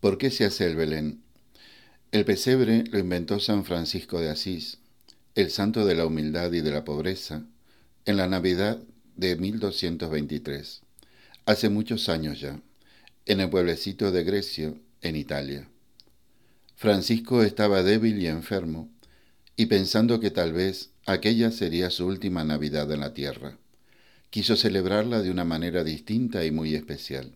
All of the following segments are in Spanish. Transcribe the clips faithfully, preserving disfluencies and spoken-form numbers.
¿Por qué se hace el Belén? El pesebre lo inventó San Francisco de Asís, el santo de la humildad y de la pobreza, en la Navidad de mil doscientos veintitrés, hace muchos años ya, en el pueblecito de Grecio, en Italia. Francisco estaba débil y enfermo, y pensando que tal vez aquella sería su última Navidad en la tierra, quiso celebrarla de una manera distinta y muy especial.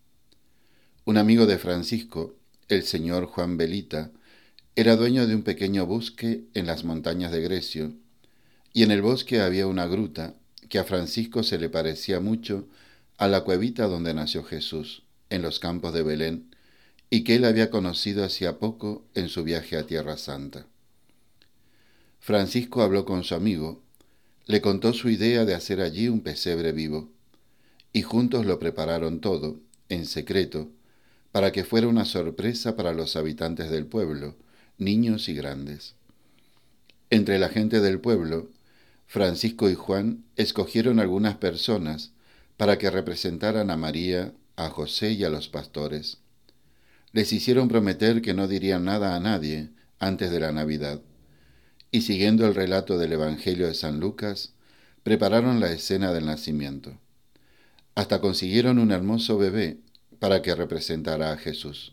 Un amigo de Francisco, el señor Juan Belita, era dueño de un pequeño bosque en las montañas de Grecio, y en el bosque había una gruta que a Francisco se le parecía mucho a la cuevita donde nació Jesús, en los campos de Belén, y que él había conocido hacía poco en su viaje a Tierra Santa. Francisco habló con su amigo, le contó su idea de hacer allí un pesebre vivo, y juntos lo prepararon todo, en secreto, para que fuera una sorpresa para los habitantes del pueblo, niños y grandes. Entre la gente del pueblo, Francisco y Juan escogieron algunas personas para que representaran a María, a José y a los pastores. Les hicieron prometer que no dirían nada a nadie antes de la Navidad, y siguiendo el relato del Evangelio de San Lucas, prepararon la escena del nacimiento. Hasta consiguieron un hermoso bebé para que representara a Jesús.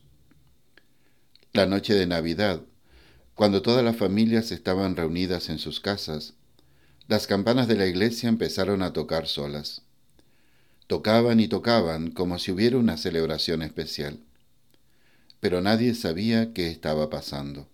La noche de Navidad, cuando todas las familias estaban reunidas en sus casas, las campanas de la iglesia empezaron a tocar solas. Tocaban y tocaban como si hubiera una celebración especial. Pero nadie sabía qué estaba pasando.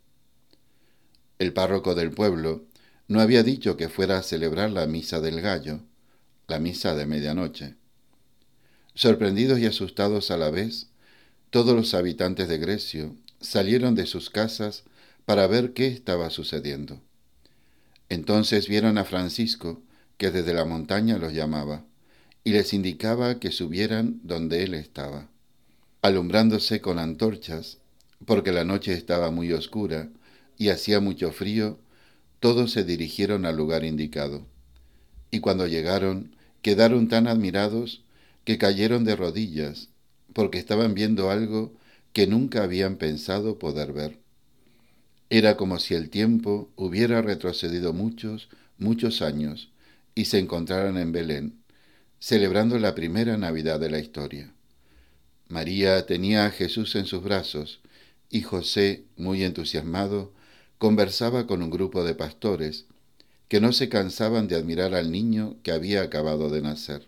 El párroco del pueblo no había dicho que fuera a celebrar la misa del gallo, la misa de medianoche. Sorprendidos y asustados a la vez, todos los habitantes de Grecio salieron de sus casas para ver qué estaba sucediendo. Entonces vieron a Francisco, que desde la montaña los llamaba, y les indicaba que subieran donde él estaba. Alumbrándose con antorchas, porque la noche estaba muy oscura y hacía mucho frío, todos se dirigieron al lugar indicado. Y cuando llegaron, quedaron tan admirados que cayeron de rodillas, porque estaban viendo algo que nunca habían pensado poder ver. Era como si el tiempo hubiera retrocedido muchos, muchos años y se encontraran en Belén, celebrando la primera Navidad de la historia. María tenía a Jesús en sus brazos y José, muy entusiasmado, conversaba con un grupo de pastores que no se cansaban de admirar al niño que había acabado de nacer.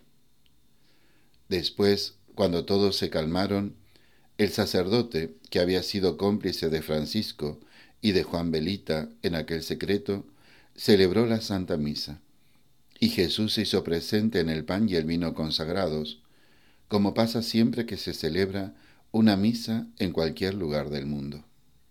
Después, cuando todos se calmaron, el sacerdote, que había sido cómplice de Francisco y de Juan Belita en aquel secreto, celebró la Santa Misa, y Jesús se hizo presente en el pan y el vino consagrados, como pasa siempre que se celebra una misa en cualquier lugar del mundo.